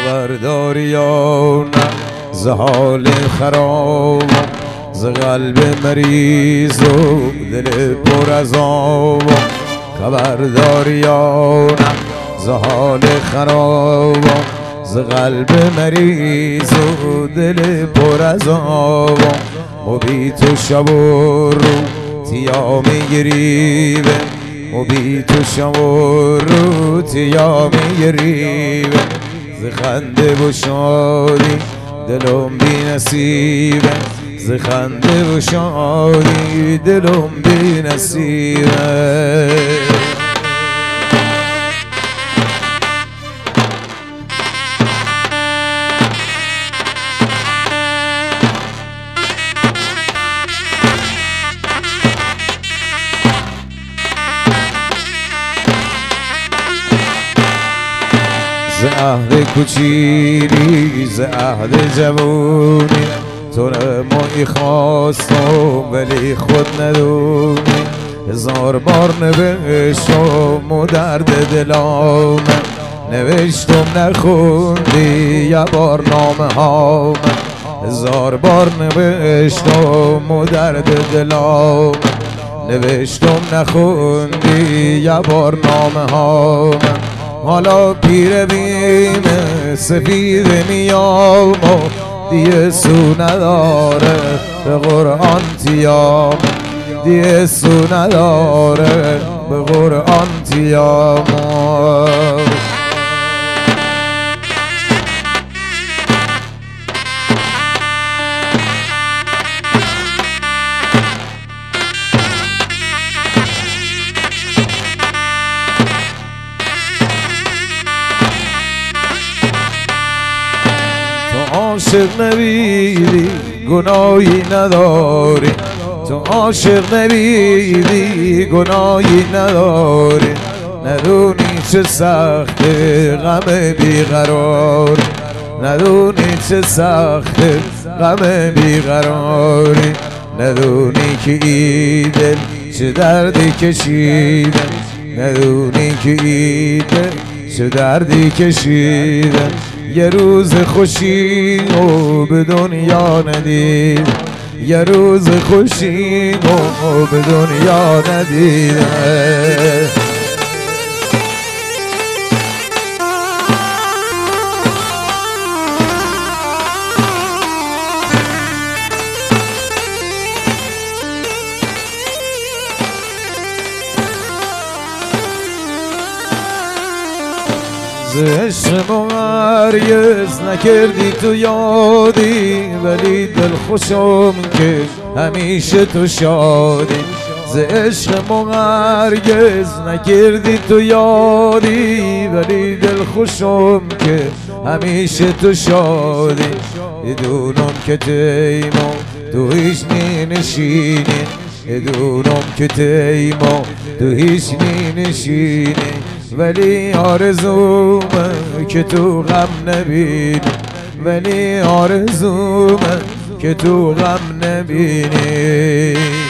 خبرداری یا نه ز حال خراب، ز قلب مریض و دل پر از آب. خبرداری یا نه ز حال خراب، ز قلب مریض و دل پر از آب. مبی تو شب و روزیا میگریبه، مبی تو شب و روزیا میگریبه. ز خنده و شادی دلم بی نصیبه، ز خنده و شادی دلم بی نصیبه. ز عهد کوچیلی ز عهد جوونی تو نمایی خواستم ولی خود ندونی. هزار بار نوشتم و درد دلام، نوشتم نخوندی یه بار نامه هام. هزار بار نوشتم و درد دلام، نوشتم نخوندی یه بار نامه هام. حالا پیر بیم سفید میام و دیگه سو نداره به قرآن تیام، دیگه سو نداره به قرآن تیام. عاشق نبیدی گناهی نداری، تو عاشق نبیدی گناهی نداری. ندونی چه سخت غم بیقراری، ندونی چه سخت غم بیقراری. ندونی که این دل چه دردی کشیده، ندونی که این دل چه دردی کشیده. یه روز خوشی و به دنیا ندید، یه روز خوشی و به دنیا ندیده. ز عشق هرگز نکردی تو یادی، ولی دل خوشم که همیشه تو شادی. ز عشق هرگز نکردی تو یادی، ولی دل خوشم که همیشه تو شادی. بدونم که تیما تو هیچ می نشینی، بدونم که تیما تو هیچ می نشینی. ولی آرزومه که تو غم نبینی، ولی آرزومه که تو غم نبینی.